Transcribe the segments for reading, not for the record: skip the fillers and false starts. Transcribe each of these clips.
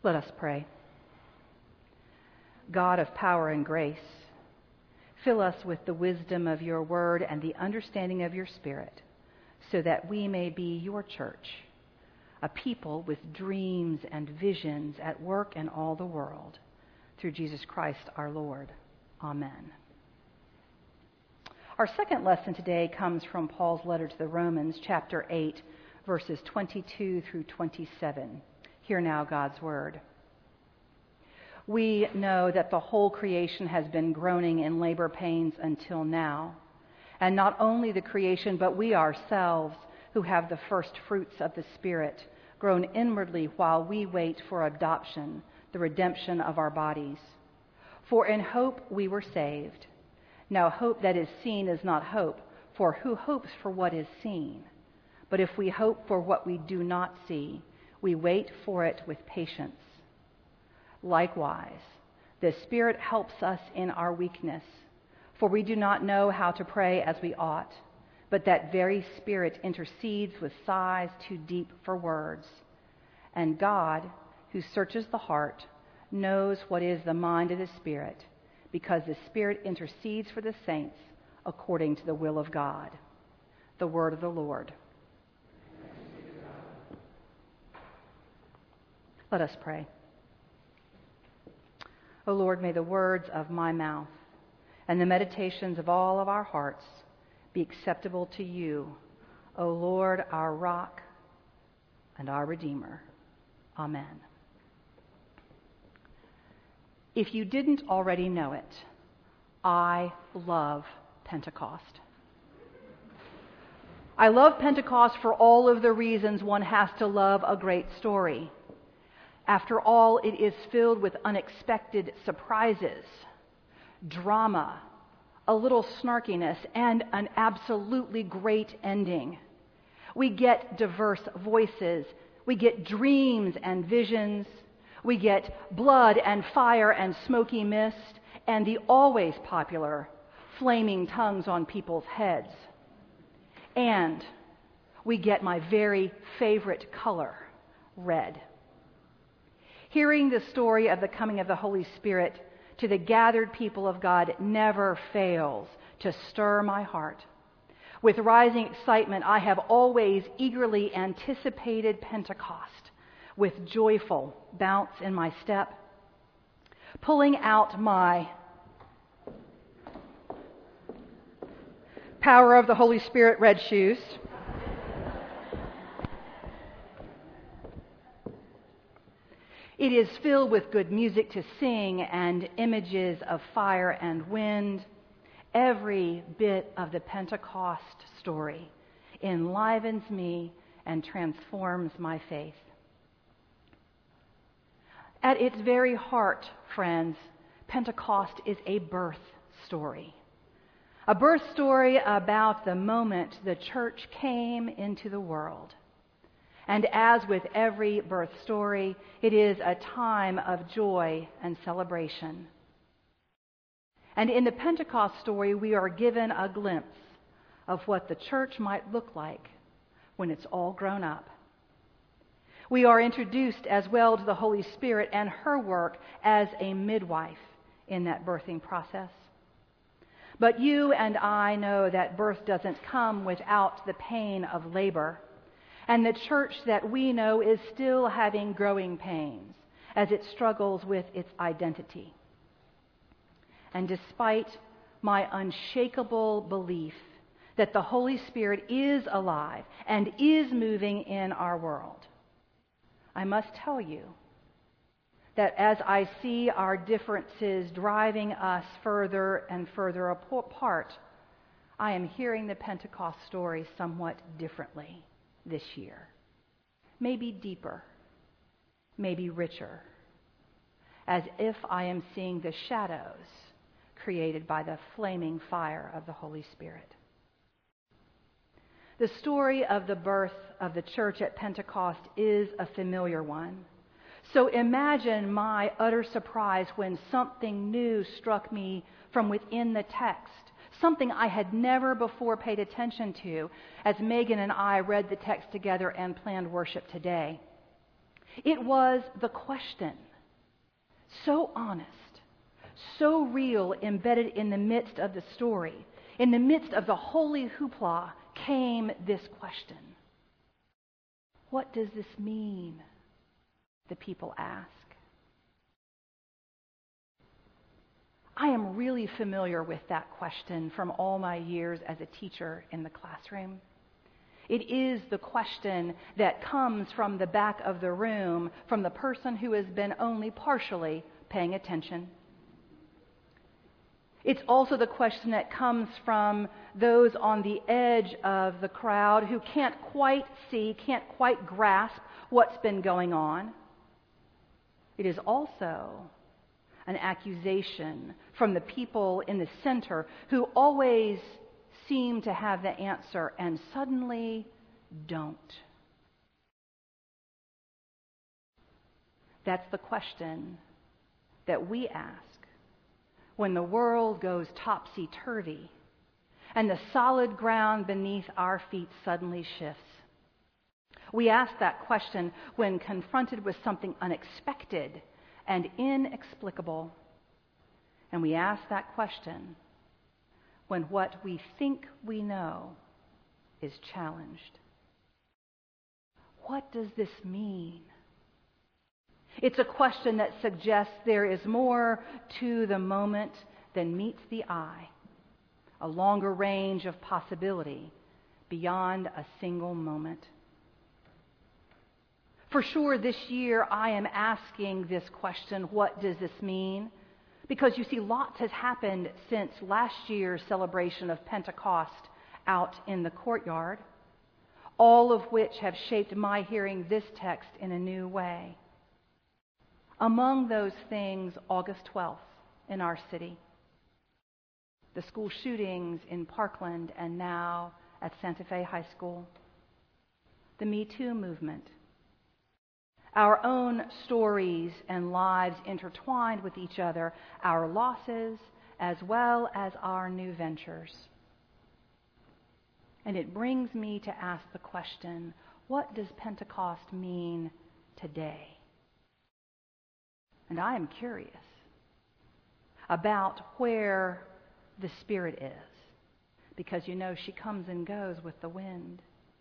Let us pray. God of power and grace, fill us with the wisdom of your word and the understanding of your Spirit, so that we may be your church, a people with dreams and visions at work in all the world. Through Jesus Christ our Lord. Amen. Our second lesson today comes from Paul's letter to the Romans, chapter 8, verses 22 through 27. Hear now God's word. We know that the whole creation has been groaning in labor pains until now. And not only the creation, but we ourselves, who have the first fruits of the Spirit, groan inwardly while we wait for adoption, the redemption of our bodies. For in hope we were saved. Now hope that is seen is not hope, for who hopes for what is seen? But if we hope for what we do not see, we wait for it with patience. Likewise, the Spirit helps us in our weakness, for we do not know how to pray as we ought, but that very Spirit intercedes with sighs too deep for words. And God, who searches the heart, knows what is the mind of the Spirit, because the Spirit intercedes for the saints according to the will of God. The word of the Lord. Let us pray. O Lord, may the words of my mouth and the meditations of all of our hearts be acceptable to you, O Lord, our rock and our Redeemer. Amen. If you didn't already know it, I love Pentecost. I love Pentecost for all of the reasons one has to love a great story. After all, it is filled with unexpected surprises, drama, a little snarkiness, and an absolutely great ending. We get diverse voices. We get dreams and visions. We get blood and fire and smoky mist, and the always popular flaming tongues on people's heads. And we get my very favorite color, red. Hearing the story of the coming of the Holy Spirit to the gathered people of God never fails to stir my heart. With rising excitement, I have always eagerly anticipated Pentecost with joyful bounce in my step, pulling out my Power of the Holy Spirit red shoes, It is filled with good music to sing and images of fire and wind. Every bit of the Pentecost story enlivens me and transforms my faith. At its very heart, friends, Pentecost is a birth story. A birth story about the moment the church came into the world. And as with every birth story, it is a time of joy and celebration. And in the Pentecost story, we are given a glimpse of what the church might look like when it's all grown up. We are introduced as well to the Holy Spirit and her work as a midwife in that birthing process. But you and I know that birth doesn't come without the pain of labor. And the church that we know is still having growing pains as it struggles with its identity. And despite my unshakable belief that the Holy Spirit is alive and is moving in our world, I must tell you that as I see our differences driving us further and further apart, I am hearing the Pentecost story somewhat differently this year. Maybe deeper, maybe richer, as if I am seeing the shadows created by the flaming fire of the Holy Spirit. The story of the birth of the church at Pentecost is a familiar one. So imagine my utter surprise when something new struck me from within the text, something I had never before paid attention to as Megan and I read the text together and planned worship today. It was the question, so honest, so real, embedded in the midst of the story. In the midst of the holy hoopla came this question. What does this mean? The people ask. I am really familiar with that question from all my years as a teacher in the classroom. It is the question that comes from the back of the room, from the person who has been only partially paying attention. It's also the question that comes from those on the edge of the crowd who can't quite see, can't quite grasp what's been going on. It is also an accusation from the people in the center who always seem to have the answer and suddenly don't. That's the question that we ask when the world goes topsy-turvy and the solid ground beneath our feet suddenly shifts. We ask that question when confronted with something unexpected and inexplicable. And we ask that question when what we think we know is challenged. What does this mean? It's a question that suggests there is more to the moment than meets the eye, a longer range of possibility beyond a single moment. For sure, this year I am asking this question, what does this mean? Because you see, lots has happened since last year's celebration of Pentecost out in the courtyard, all of which have shaped my hearing this text in a new way. Among those things, August 12th in our city, the school shootings in Parkland and now at Santa Fe High School, the Me Too movement, our own stories and lives intertwined with each other, our losses as well as our new ventures. And it brings me to ask the question, what does Pentecost mean today? And I am curious about where the Spirit is, because you know she comes and goes with the wind.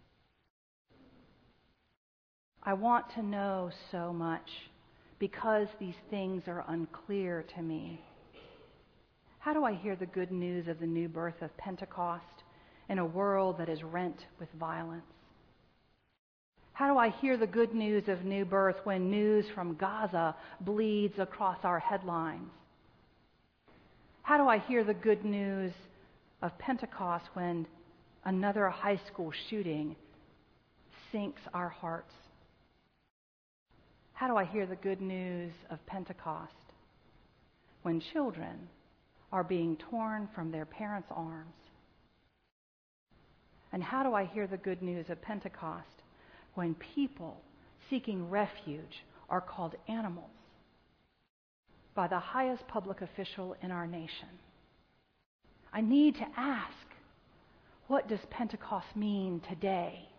I want to know so much because these things are unclear to me. How do I hear the good news of the new birth of Pentecost in a world that is rent with violence? How do I hear the good news of new birth when news from Gaza bleeds across our headlines? How do I hear the good news of Pentecost when another high school shooting sinks our hearts? How do I hear the good news of Pentecost when children are being torn from their parents' arms? And how do I hear the good news of Pentecost when people seeking refuge are called animals by the highest public official in our nation? I need to ask, what does Pentecost mean today?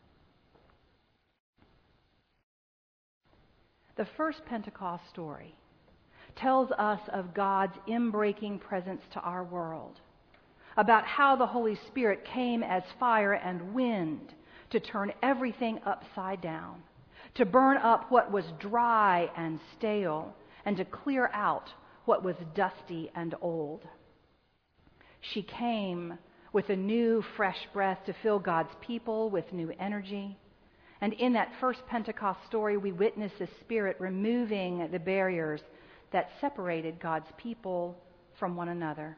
The first Pentecost story tells us of God's inbreaking presence to our world, about how the Holy Spirit came as fire and wind to turn everything upside down, to burn up what was dry and stale, and to clear out what was dusty and old. She came with a new, fresh breath to fill God's people with new energy. And in that first Pentecost story, we witness the Spirit removing the barriers that separated God's people from one another.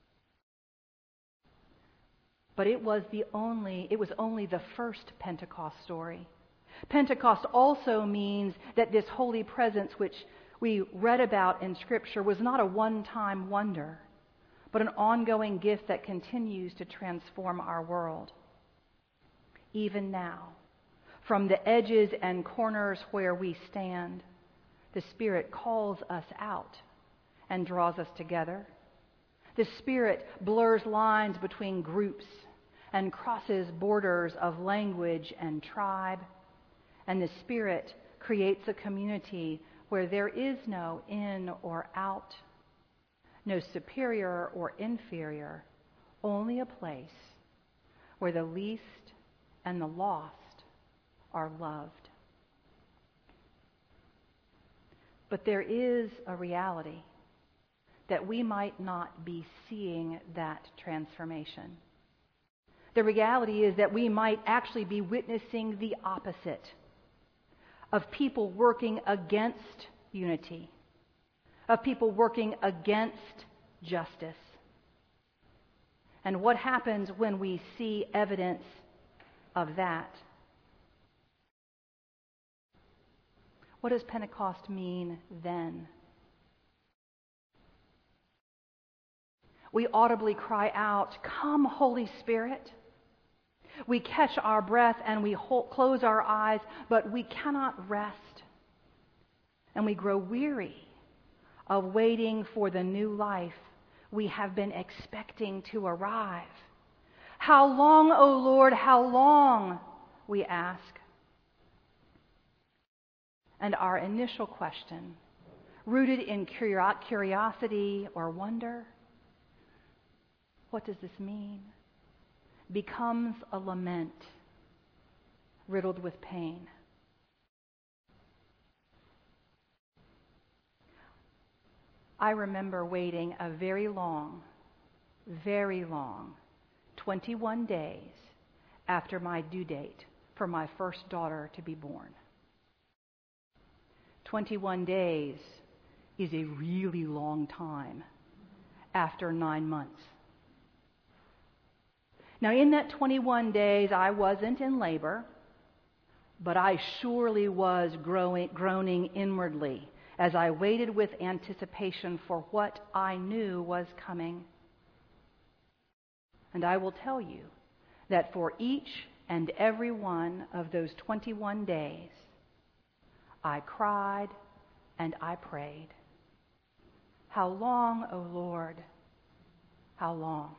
But it was only the first Pentecost story. Pentecost also means that this holy presence, which we read about in Scripture, was not a one-time wonder, but an ongoing gift that continues to transform our world. Even now, from the edges and corners where we stand, the Spirit calls us out and draws us together. The Spirit blurs lines between groups and crosses borders of language and tribe. And the Spirit creates a community where there is no in or out, no superior or inferior, only a place where the least and the lost are loved. But there is a reality that we might not be seeing that transformation. The reality is that we might actually be witnessing the opposite of people working against unity, of people working against justice. And what happens when we see evidence of that? What does Pentecost mean then? We audibly cry out, "Come, Holy Spirit." We catch our breath and we close our eyes, but we cannot rest. And we grow weary of waiting for the new life we have been expecting to arrive. How long, O Lord, how long? We ask. And our initial question, rooted in curiosity or wonder, what does this mean? Becomes a lament riddled with pain. I remember waiting a very long 21 days after my due date for my first daughter to be born. 21 days is a really long time after 9 months. Now, in that 21 days, I wasn't in labor, but I surely was groaning inwardly as I waited with anticipation for what I knew was coming. And I will tell you that for each and every one of those 21 days, I cried and I prayed. How long, O Lord? How long?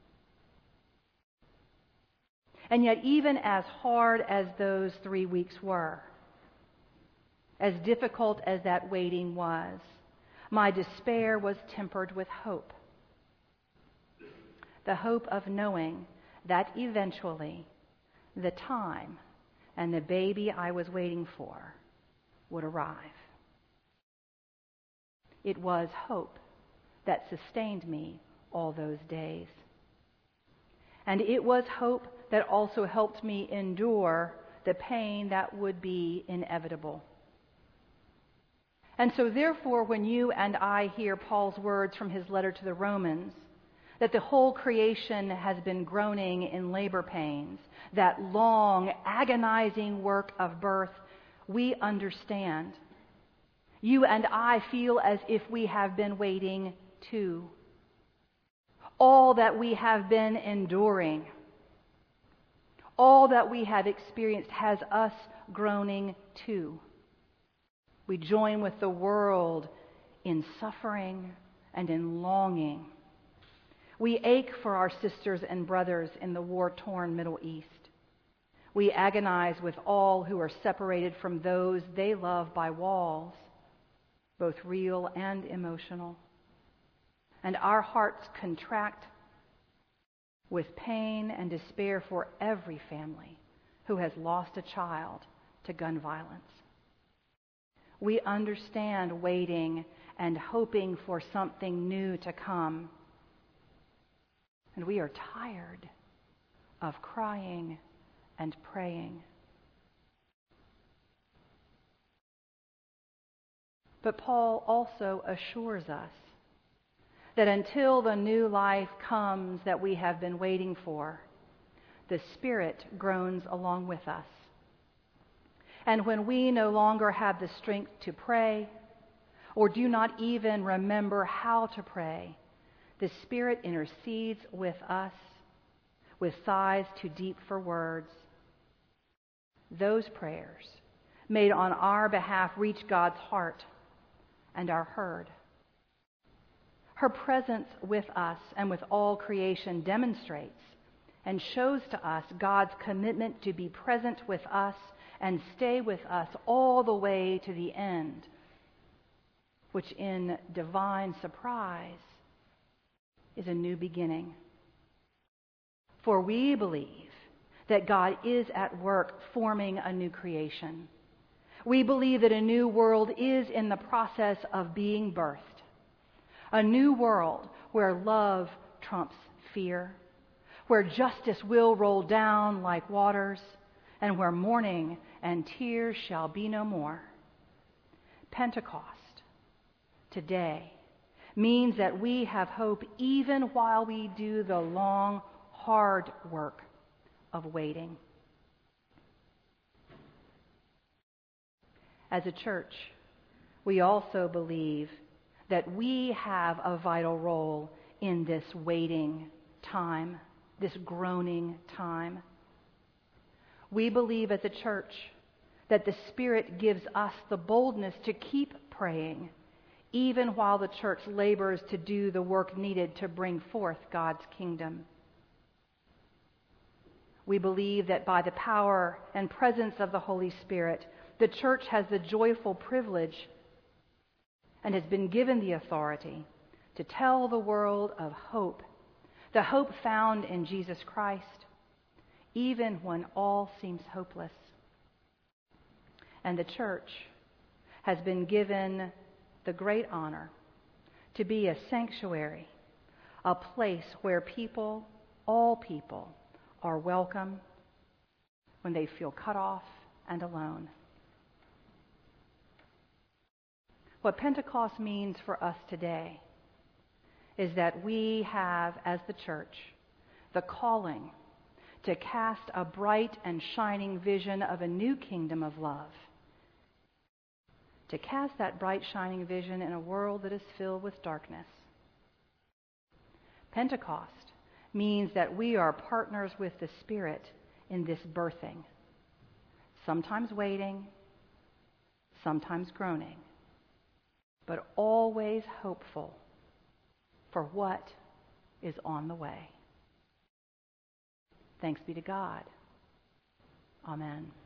And yet, even as hard as those 3 weeks were, as difficult as that waiting was, my despair was tempered with hope. The hope of knowing that eventually the time and the baby I was waiting for would arrive. It was hope that sustained me all those days. And it was hope that also helped me endure the pain that would be inevitable. And so therefore, when you and I hear Paul's words from his letter to the Romans, that the whole creation has been groaning in labor pains, that long, agonizing work of birth, we understand. You and I feel as if we have been waiting too. All that we have been enduring, all that we have experienced has us groaning too. We join with the world in suffering and in longing. We ache for our sisters and brothers in the war-torn Middle East. We agonize with all who are separated from those they love by walls, both real and emotional. And our hearts contract with pain and despair for every family who has lost a child to gun violence. We understand waiting and hoping for something new to come. And we are tired of crying and praying. But Paul also assures us that until the new life comes that we have been waiting for, the Spirit groans along with us. And when we no longer have the strength to pray, or do not even remember how to pray, the Spirit intercedes with us with sighs too deep for words. Those prayers made on our behalf reach God's heart and are heard. Her presence with us and with all creation demonstrates and shows to us God's commitment to be present with us and stay with us all the way to the end, which in divine surprise is a new beginning. For we believe that God is at work forming a new creation. We believe that a new world is in the process of being birthed. A new world where love trumps fear, where justice will roll down like waters, and where mourning and tears shall be no more. Pentecost, today, means that we have hope even while we do the long, hard work of waiting. As a church, we also believe that we have a vital role in this waiting time, this groaning time. We believe as a church that the Spirit gives us the boldness to keep praying, even while the church labors to do the work needed to bring forth God's kingdom. We believe that by the power and presence of the Holy Spirit, the church has the joyful privilege and has been given the authority to tell the world of hope, the hope found in Jesus Christ, even when all seems hopeless. And the church has been given the great honor to be a sanctuary, a place where people, all people, are welcome when they feel cut off and alone. What Pentecost means for us today is that we have, as the church, the calling to cast a bright and shining vision of a new kingdom of love. To cast that bright, shining vision in a world that is filled with darkness. Pentecost means that we are partners with the Spirit in this birthing. Sometimes waiting, sometimes groaning, but always hopeful for what is on the way. Thanks be to God. Amen.